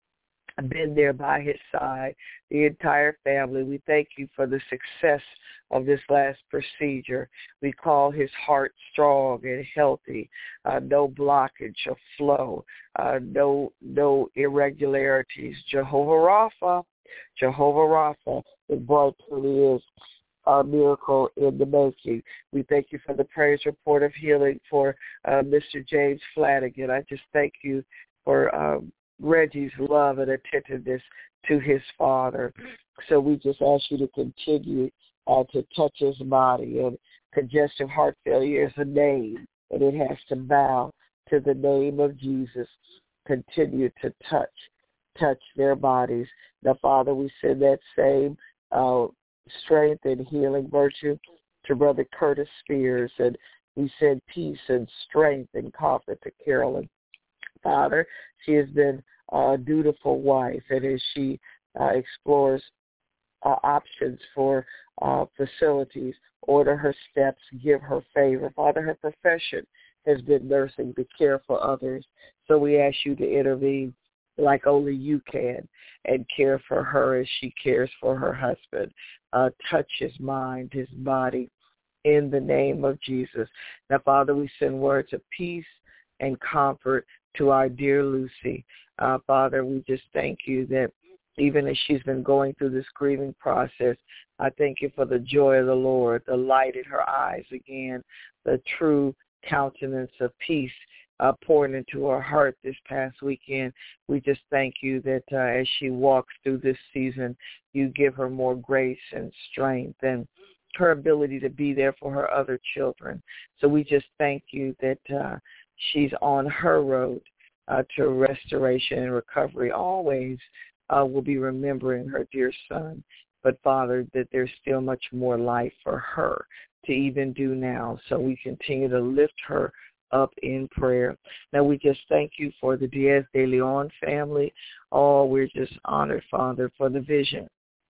been there by his side, the entire family. We thank you for the success of this last procedure. We call his heart strong and healthy, uh, no blockage of flow, uh, no no irregularities. Jehovah Rapha, Jehovah Rapha, it bright truly is a miracle in the making. We thank you for the praise report of healing for uh, Mister James Flanagan. I just thank you for um, Reggie's love and attentiveness to his father. So we just ask you to continue uh, to touch his body. And congestive heart failure is a name, and it has to bow to the name of Jesus. Continue to touch, touch their bodies. Now, Father, we send that same uh, strength and healing virtue to Brother Curtis Spears, and we send peace and strength and comfort to Carolyn. Father, she has been a dutiful wife, and as she uh, explores uh, options for uh, facilities, order her steps, give her favor. Father, her profession has been nursing to care for others, so we ask you to intervene like only you can and care for her as she cares for her husband. Uh, touch his mind, his body, in the name of Jesus. Now, Father, we send words of peace and comfort to our dear Lucy. Uh, Father, we just thank you that even as she's been going through this grieving process, I thank you for the joy of the Lord, the light in her eyes again, the true countenance of peace uh, poured into her heart this past weekend. We just thank you that uh, as she walks through this season, you give her more grace and strength and her ability to be there for her other children. So we just thank you that uh, she's on her road uh, to restoration and recovery. Always uh, will be remembering her dear son. But, Father, that there's still much more life for her to even do now. So we continue to lift her up in prayer. Now, we just thank you for the Diaz de Leon family. Oh, we're just honored, Father, for the vision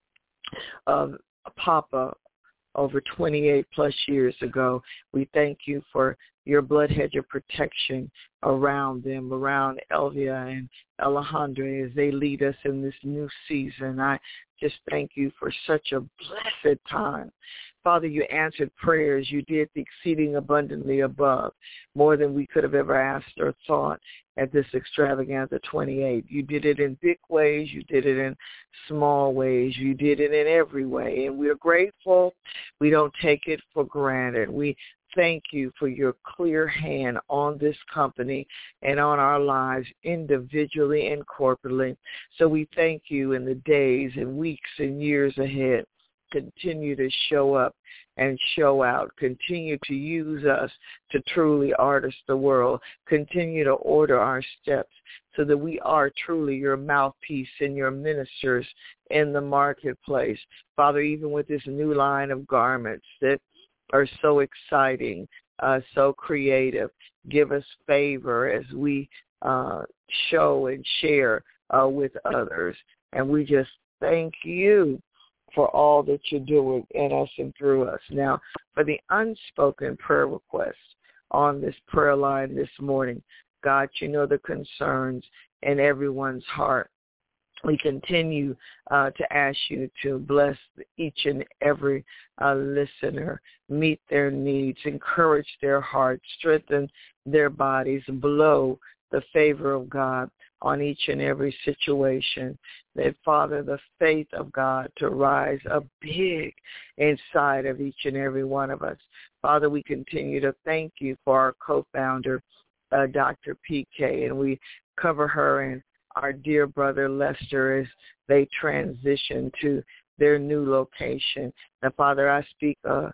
of Papa over twenty-eight plus years ago. We thank you for your blood hedge of protection around them, around Elvia and Alejandra as they lead us in this new season. I just thank you for such a blessed time. Father, you answered prayers. You did the exceeding abundantly above, more than we could have ever asked or thought at this extravaganza twenty-eight. You did it in big ways. You did it in small ways. You did it in every way. And we're grateful. We don't take it for granted. We thank you for your clear hand on this company and on our lives individually and corporately. So we thank you in the days and weeks and years ahead. Continue to show up and show out. Continue to use us to truly artist the world. Continue to order our steps so that we are truly your mouthpiece and your ministers in the marketplace. Father, even with this new line of garments that are so exciting, uh, so creative, give us favor as we uh, show and share uh, with others. And we just thank you for all that you're doing in us and through us. Now, for the unspoken prayer requests on this prayer line this morning, God, you know the concerns in everyone's heart. We continue uh, to ask you to bless each and every uh, listener, meet their needs, encourage their hearts, strengthen their bodies, blow the favor of God on each and every situation. That, Father, the faith of God to rise up big inside of each and every one of us. Father, we continue to thank you for our co-founder, uh, Doctor P K, and we Cover her and our dear brother Lester as they transition to their new location. Now, Father, I speak a,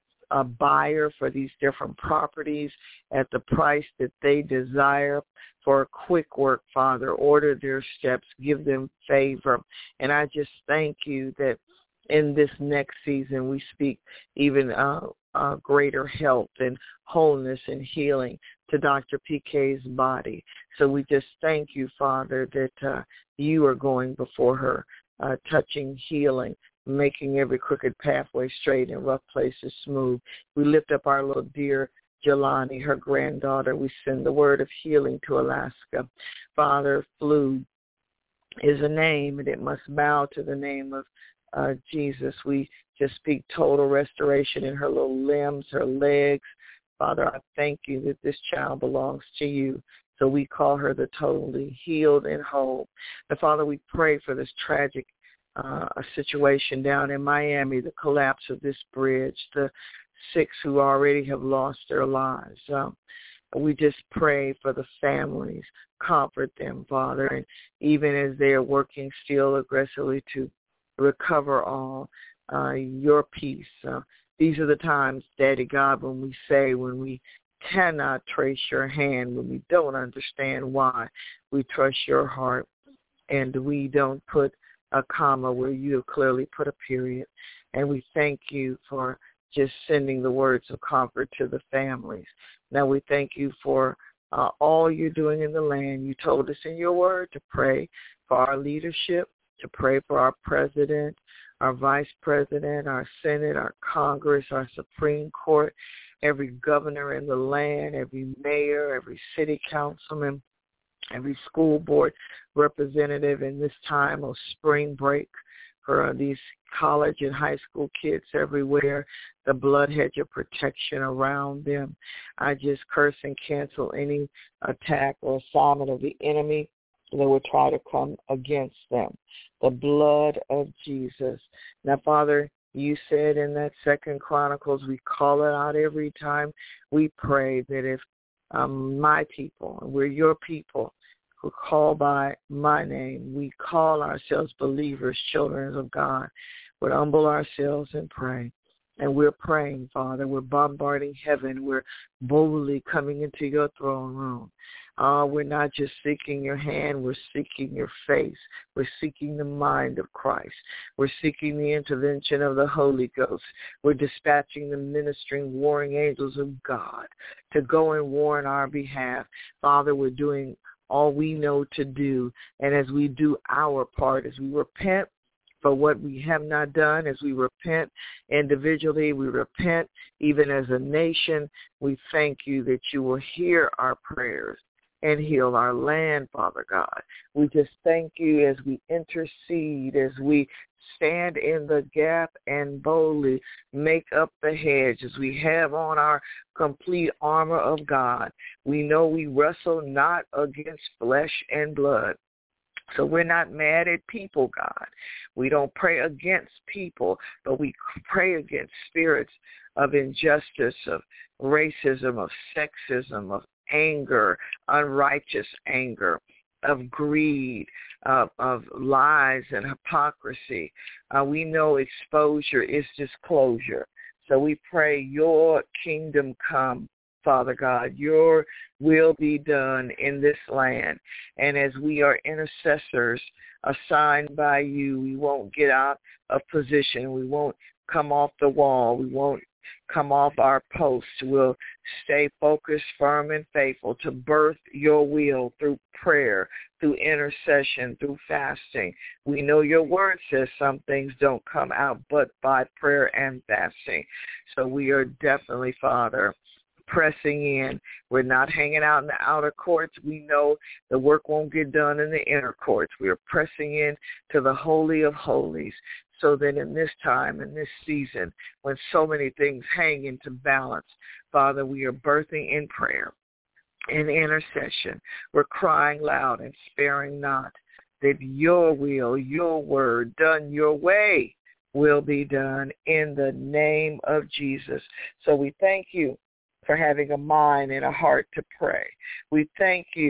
a buyer for these different properties at the price that they desire for a quick work, Father. Order their steps. Give them favor. And I just thank you that in this next season we speak even uh, uh, greater health and wholeness and healing to Doctor P K's body. So we just thank you, Father, that uh, you are going before her, uh, touching healing, making every crooked pathway straight and rough places smooth. We lift up our little dear Jelani, her granddaughter. We send the word of healing to Alaska. Father, flu is a name, and it must bow to the name of uh, Jesus. We just speak total restoration in her little limbs, her legs. Father, I thank you that this child belongs to you. So we call her the totally healed and whole. And Father, we pray for this tragic uh, situation down in Miami, the collapse of this bridge, the six who already have lost their lives. Um, we just pray for the families, comfort them, Father, and even as they are working still aggressively to recover all, uh, your peace. Uh, these are the times, Daddy God, when we say, when we cannot trace your hand, when we don't understand why, we trust your heart, and we don't put a comma where you have clearly put a period. And we thank you for just sending the words of comfort to the families. Now we thank you for uh, all you're doing in the land. You told us in your word to pray for our leadership, to pray for our president, our vice president, our Senate, our Congress, our Supreme Court, every governor in the land, every mayor, every city councilman, every school board representative in this time of spring break for these college and high school kids everywhere, the blood hedge of protection around them. I just curse and cancel any attack or assignment of the enemy that would try to come against them. The blood of Jesus. Now, Father, you said in that Second Chronicles, we call it out every time we pray, that if um, my people, we're your people, who call by my name, we call ourselves believers, children of God, would humble ourselves and pray. And we're praying, Father. We're bombarding heaven. We're boldly coming into your throne room. Uh, we're not just seeking your hand. We're seeking your face. We're seeking the mind of Christ. We're seeking the intervention of the Holy Ghost. We're dispatching the ministering, warring angels of God to go and war on our behalf. Father, we're doing all we know to do. And as we do our part, as we repent for what we have not done, as we repent individually, we repent even as a nation, we thank you that you will hear our prayers and heal our land, Father God. We just thank you as we intercede, as we stand in the gap and boldly make up the hedge, as we have on our complete armor of God. We know we wrestle not against flesh and blood. So we're not mad at people, God. We don't pray against people, but we pray against spirits of injustice, of racism, of sexism, of anger, unrighteous anger, of greed, of, of lies and hypocrisy. Uh, we know exposure is disclosure. So we pray your kingdom come, Father God. Your will be done in this land. And as we are intercessors assigned by you, we won't get out of position. We won't come off the wall. We won't come off our post. We'll stay focused, firm, and faithful to birth your will through prayer, through intercession, through fasting. We know your word says some things don't come out but by prayer and fasting. So we are definitely, Father, pressing in. We're not hanging out in the outer courts. We know the work won't get done in the inner courts. We are pressing in to the Holy of Holies, so that in this time, in this season, when so many things hang into balance, Father, we are birthing in prayer, in intercession. We're crying loud and sparing not, that your will, your word, done your way, will be done in the name of Jesus. So we thank you for having a mind and a heart to pray. We thank you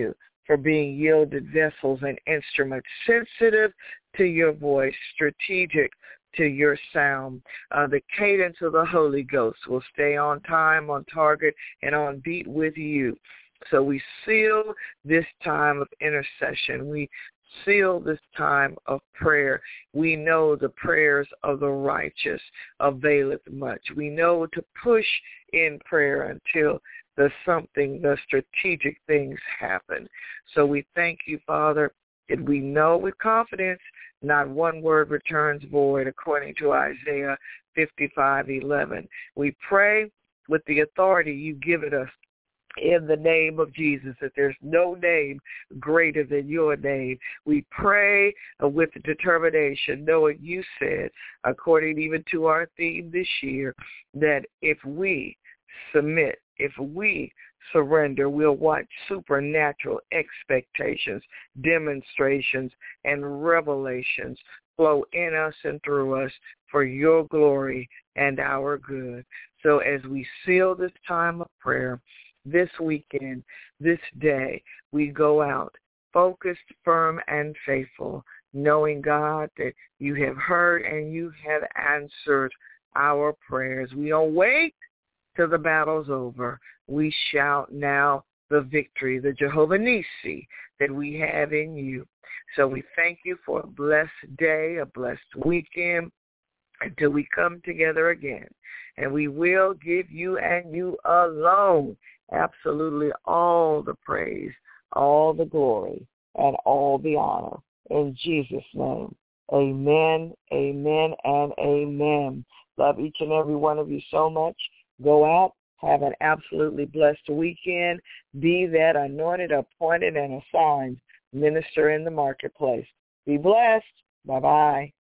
for being yielded vessels and instruments, sensitive to your voice, strategic to your sound. Uh, the cadence of the Holy Ghost will stay on time, on target, and on beat with you. So we seal this time of intercession. We seal this time of prayer. We know the prayers of the righteous availeth much. We know to push in prayer until the something, the strategic things happen. So we thank you, Father, that we know with confidence not one word returns void, according to Isaiah fifty-five eleven. We pray with the authority you've given us in the name of Jesus, that there's no name greater than your name. We pray with determination, knowing you said, according even to our theme this year, that if we submit, if we surrender, we'll watch supernatural expectations, demonstrations, and revelations flow in us and through us for your glory and our good. So as we seal this time of prayer, this weekend, this day, we go out focused, firm, and faithful, knowing, God, that you have heard and you have answered our prayers. We don't wait till the battle's over. We shout now the victory, the Jehovah Nissi that we have in you. So we thank you for a blessed day, a blessed weekend, until we come together again. And we will give you and you alone absolutely all the praise, all the glory, and all the honor. In Jesus' name, amen, amen, and amen. Love each and every one of you so much. Go out, have an absolutely blessed weekend. Be that anointed, appointed, and assigned minister in the marketplace. Be blessed. Bye-bye.